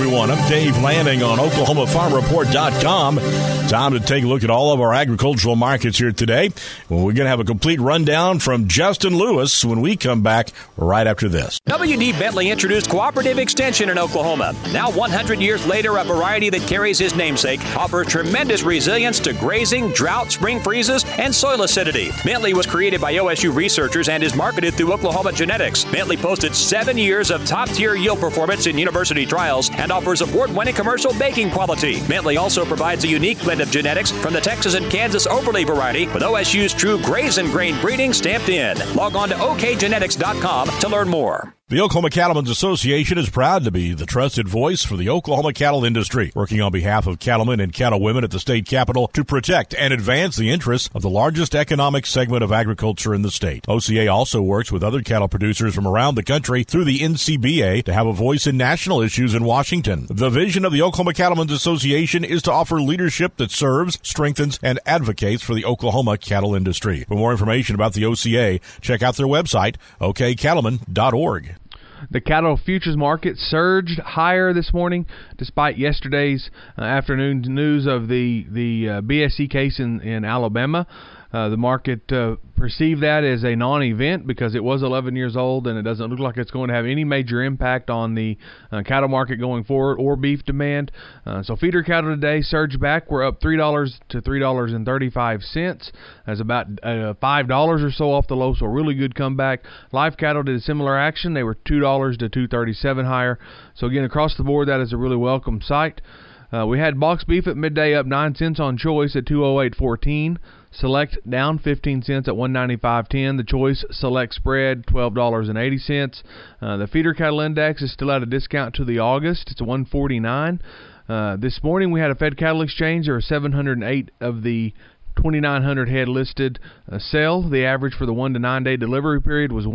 everyone. I'm Dave Lanning on OklahomaFarmReport.com. Time to take a look at all of our agricultural markets here today. Well, we're going to have a complete rundown from Justin Lewis when we come back right after this. W.D. Bentley introduced Cooperative Extension in Oklahoma. Now 100 years later, a variety that carries his namesake offers tremendous resilience to grazing, drought, spring freezes, and soil acidity. Bentley was created by OSU researchers and is marketed through Oklahoma Genetics. Bentley posted 7 years of top-tier yield performance in university trials and offers award-winning commercial baking quality. Bentley also provides a unique blend of genetics from the Texas and Kansas Overlay variety with OSU's true Graze and Grain breeding stamped in. Log on to okgenetics.com to learn more. The Oklahoma Cattlemen's Association is proud to be the trusted voice for the Oklahoma cattle industry, working on behalf of cattlemen and cattlewomen at the state capitol to protect and advance the interests of the largest economic segment of agriculture in the state. OCA also works with other cattle producers from around the country through the NCBA to have a voice in national issues in Washington. The vision of the Oklahoma Cattlemen's Association is to offer leadership that serves, strengthens, and advocates for the Oklahoma cattle industry. For more information about the OCA, check out their website, okcattlemen.org. The cattle futures market surged higher this morning despite yesterday's afternoon news of the BSE case in Alabama. The market perceived that as a non-event because it was 11 years old and it doesn't look like it's going to have any major impact on the cattle market going forward or beef demand. So feeder cattle today surged back. We're up $3 to $3.35. That's about $5 or so off the low, so a really good comeback. Live cattle did a similar action. They were $2 to $2.37 higher. So again, across the board, that is a really welcome sight. We had box beef at midday up 9 cents on choice at $208.14. Select down 15 cents at $195.10. The choice select spread $12.80. The feeder cattle index is still at a discount to the August. It's $149. This morning we had a fed cattle exchange. There were 708 of the 2,900 head listed sell. The average for the 1 to 9 day delivery period was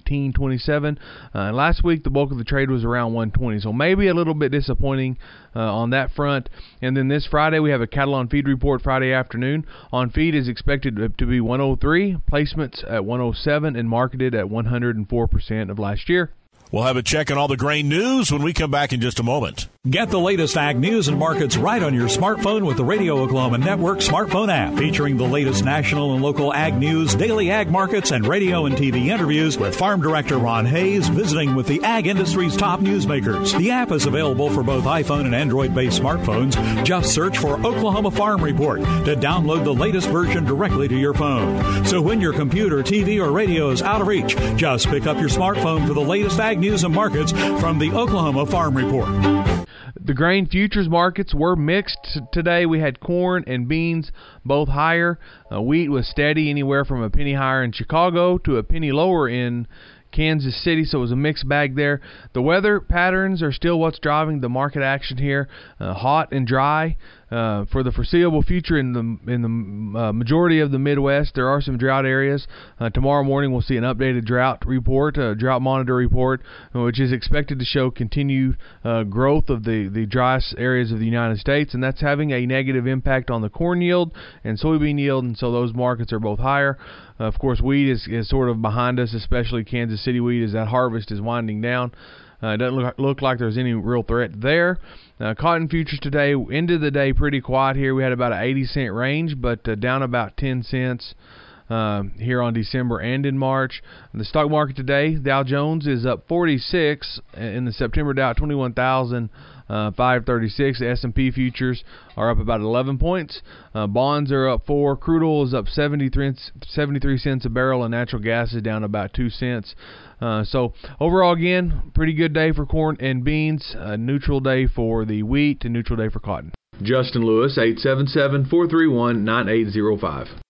118.27. Last week the bulk of the trade was around 120, so maybe a little bit disappointing on that front. And then this Friday we have a cattle on feed report Friday afternoon. On feed is expected to be 103, placements at 107, and marketed at 104% of last year. We'll have a check on all the grain news when we come back in just a moment. Get the latest ag news and markets right on your smartphone with the Radio Oklahoma Network smartphone app, featuring the latest national and local ag news, daily ag markets, and radio and TV interviews with Farm Director Ron Hayes visiting with the ag industry's top newsmakers. The app is available for both iPhone and Android-based smartphones. Just search for Oklahoma Farm Report to download the latest version directly to your phone. So when your computer, TV, or radio is out of reach, just pick up your smartphone for the latest ag news and markets from the Oklahoma Farm Report. The grain futures markets were mixed today. We had corn and beans both higher. Wheat was steady, anywhere from a penny higher in Chicago to a penny lower in Kansas City, so it was a mixed bag there. The weather patterns are still what's driving the market action here. Hot and dry for the foreseeable future in the majority of the Midwest. There are some drought areas. Tomorrow morning we'll see an updated drought report, drought monitor report, which is expected to show continued growth of the driest areas of the United States, and that's having a negative impact on the corn yield and soybean yield, and so those markets are both higher. Of course, wheat is sort of behind us, especially Kansas City wheat, as that harvest is winding down. It doesn't look like there's any real threat there. Cotton futures today ended the day pretty quiet here. We had about an 80-cent range, but down about 10 cents here on December and in March. The stock market today, Dow Jones is up 46 in the September Dow at 21,536. The S&P futures are up about 11 points. Bonds are up 4. Crude oil is up 73 cents a barrel, and natural gas is down about 2 cents. So overall, again, pretty good day for corn and beans. Neutral day for the wheat and neutral day for cotton. Justin Lewis, 877-431-9805.